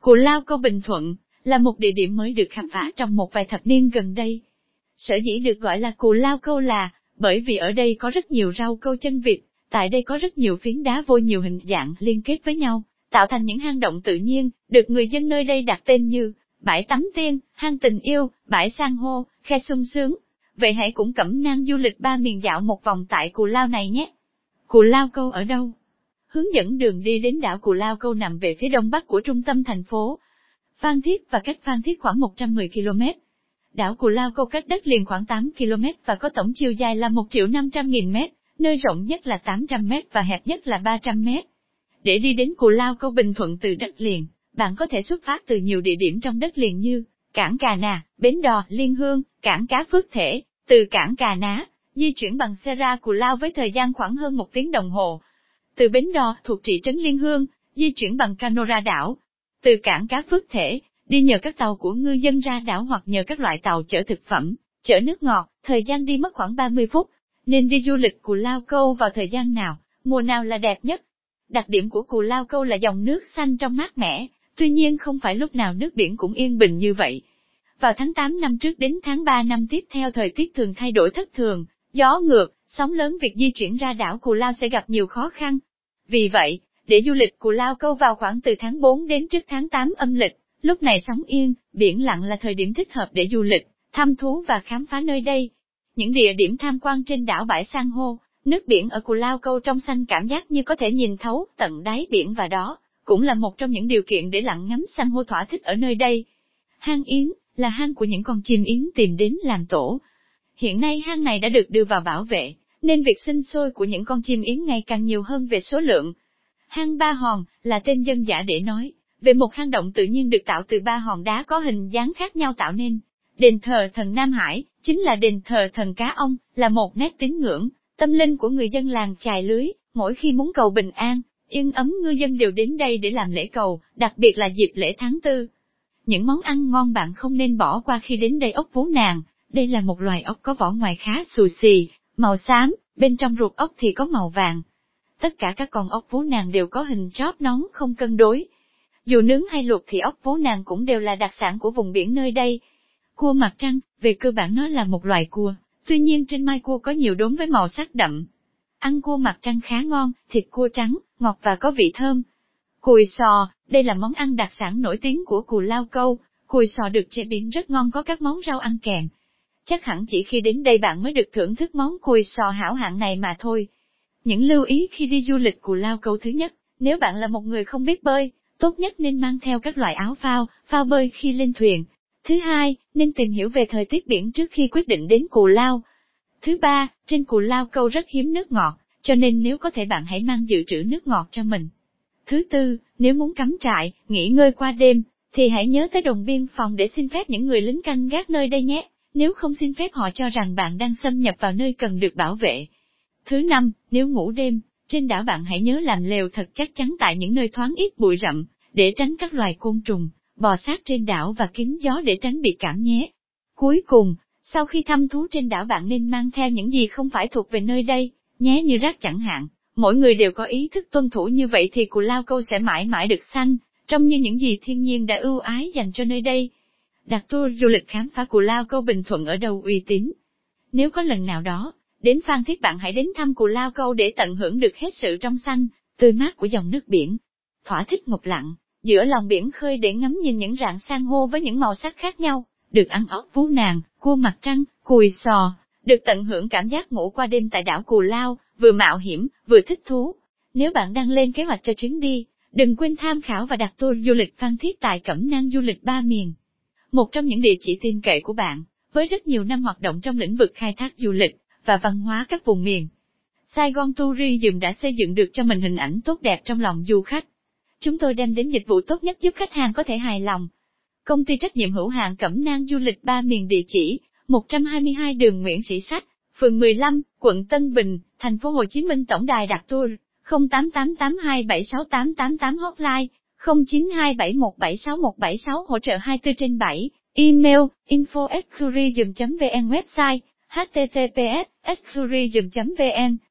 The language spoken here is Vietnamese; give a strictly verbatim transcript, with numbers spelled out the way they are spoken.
Cù Lao Câu Bình Thuận là một địa điểm mới được khám phá trong một vài thập niên gần đây. Sở dĩ được gọi là Cù Lao Câu là bởi vì ở đây có rất nhiều rau câu chân vịt, tại đây có rất nhiều phiến đá vôi nhiều hình dạng liên kết với nhau, tạo thành những hang động tự nhiên, được người dân nơi đây đặt tên như bãi tắm tiên, hang tình yêu, bãi san hô, khe sung sướng. Vậy hãy cùng Cẩm Nang du lịch ba miền dạo một vòng tại Cù Lao này nhé. Cù Lao Câu ở đâu? Hướng dẫn đường đi đến đảo Cù Lao Câu nằm về phía đông bắc của trung tâm thành phố Phan Thiết và cách Phan Thiết khoảng một trăm mười ki lô mét. Đảo Cù Lao Câu cách đất liền khoảng tám ki lô mét và có tổng chiều dài là một triệu năm trăm nghìn mét, nơi rộng nhất là tám trăm mét và hẹp nhất là ba trăm mét. Để đi đến Cù Lao Câu Bình Thuận từ đất liền, bạn có thể xuất phát từ nhiều địa điểm trong đất liền như cảng Cà Nà, Bến Đò, Liên Hương, cảng Cá Phước Thể. Từ cảng Cà Ná, di chuyển bằng xe ra Cù Lao với thời gian khoảng hơn một tiếng đồng hồ. Từ Bến Đò, thuộc thị trấn Liên Hương, di chuyển bằng cano ra đảo. Từ cảng Cá Phước Thể, đi nhờ các tàu của ngư dân ra đảo hoặc nhờ các loại tàu chở thực phẩm, chở nước ngọt, thời gian đi mất khoảng ba mươi phút. Nên đi du lịch Cù Lao Câu vào thời gian nào, mùa nào là đẹp nhất? Đặc điểm của Cù Lao Câu là dòng nước xanh trong mát mẻ, tuy nhiên không phải lúc nào nước biển cũng yên bình như vậy. Vào tháng tám năm trước đến tháng ba năm tiếp theo thời tiết thường thay đổi thất thường, gió ngược, sóng lớn, việc di chuyển ra đảo Cù Lao sẽ gặp nhiều khó khăn. Vì vậy, để du lịch Cù Lao Câu vào khoảng từ tháng bốn đến trước tháng tám âm lịch, lúc này sóng yên, biển lặng là thời điểm thích hợp để du lịch, thăm thú và khám phá nơi đây. Những địa điểm tham quan trên đảo bãi san hô, nước biển ở Cù Lao Câu trong xanh, cảm giác như có thể nhìn thấu tận đáy biển, và đó cũng là một trong những điều kiện để lặn ngắm san hô thỏa thích ở nơi đây. Hang Yến là hang của những con chim yến tìm đến làm tổ. Hiện nay hang này đã được đưa vào bảo vệ, nên việc sinh sôi của những con chim yến ngày càng nhiều hơn về số lượng. Hang Ba Hòn là tên dân dã để nói về một hang động tự nhiên được tạo từ ba hòn đá có hình dáng khác nhau tạo nên. Đền thờ thần Nam Hải, chính là đền thờ thần cá ông, là một nét tín ngưỡng, tâm linh của người dân làng chài lưới. Mỗi khi muốn cầu bình an, yên ấm, ngư dân đều đến đây để làm lễ cầu, đặc biệt là dịp lễ tháng tư. Những món ăn ngon bạn không nên bỏ qua khi đến đây: ốc vú nàng. Đây là một loài ốc có vỏ ngoài khá xù xì, màu xám, bên trong ruột ốc thì có màu vàng. Tất cả các con ốc vú nàng đều có hình tróp nón không cân đối. Dù nướng hay luộc thì ốc vú nàng cũng đều là đặc sản của vùng biển nơi đây. Cua mặt trăng, về cơ bản nó là một loài cua, tuy nhiên trên mai cua có nhiều đốm với màu sắc đậm. Ăn cua mặt trăng khá ngon, thịt cua trắng, ngọt và có vị thơm. Cùi sò, đây là món ăn đặc sản nổi tiếng của Cù Lao Câu. Cùi sò được chế biến rất ngon, có các món rau ăn kèm. Chắc hẳn chỉ khi đến đây bạn mới được thưởng thức món cùi sò hảo hạng này mà thôi. Những lưu ý khi đi du lịch Cù Lao Câu: thứ nhất, nếu bạn là một người không biết bơi, tốt nhất nên mang theo các loại áo phao, phao bơi khi lên thuyền. Thứ hai, nên tìm hiểu về thời tiết biển trước khi quyết định đến Cù Lao. Thứ ba, trên Cù Lao Câu rất hiếm nước ngọt, cho nên nếu có thể bạn hãy mang dự trữ nước ngọt cho mình. Thứ tư, nếu muốn cắm trại, nghỉ ngơi qua đêm, thì hãy nhớ tới đồn biên phòng để xin phép những người lính canh gác nơi đây nhé, nếu không xin phép họ cho rằng bạn đang xâm nhập vào nơi cần được bảo vệ. Thứ năm, nếu ngủ đêm, trên đảo bạn hãy nhớ làm lều thật chắc chắn tại những nơi thoáng ít bụi rậm, để tránh các loài côn trùng, bò sát trên đảo và kín gió để tránh bị cảm nhé. Cuối cùng, sau khi thăm thú trên đảo bạn nên mang theo những gì không phải thuộc về nơi đây, nhé, như rác chẳng hạn. Mỗi người đều có ý thức tuân thủ như vậy thì Cù Lao Câu sẽ mãi mãi được xanh, trông như những gì thiên nhiên đã ưu ái dành cho nơi đây. Đặt tour du lịch khám phá Cù Lao Câu Bình Thuận ở đâu uy tín? Nếu có lần nào đó đến Phan Thiết, bạn hãy đến thăm Cù Lao Câu để tận hưởng được hết sự trong xanh, tươi mát của dòng nước biển. Thỏa thích ngục lặng giữa lòng biển khơi để ngắm nhìn những rạn san hô với những màu sắc khác nhau, được ăn ốc vú nàng, cua mặt trăng, cùi sò, được tận hưởng cảm giác ngủ qua đêm tại đảo Cù Lao, vừa mạo hiểm, vừa thích thú. Nếu bạn đang lên kế hoạch cho chuyến đi, đừng quên tham khảo và đặt tour du lịch Phan Thiết tại Cẩm Nang du lịch ba miền. Một trong những địa chỉ tin cậy của bạn, với rất nhiều năm hoạt động trong lĩnh vực khai thác du lịch và văn hóa các vùng miền. Saigon Tourism đã xây dựng được cho mình hình ảnh tốt đẹp trong lòng du khách. Chúng tôi đem đến dịch vụ tốt nhất giúp khách hàng có thể hài lòng. Công ty trách nhiệm hữu hạn Cẩm Nang du lịch ba miền, địa chỉ một trăm hai mươi hai đường Nguyễn Sĩ Sách, phường mười lăm, quận Tân Bình, thành phố Hồ Chí Minh. Tổng đài đặt tour không tám tám tám hai bảy sáu tám tám tám, hotline không chín hai bảy một bảy sáu một bảy sáu, hỗ trợ hai mươi bốn trên bảy, email info at tourism chấm vn, website h t t p s s tourism chấm vn.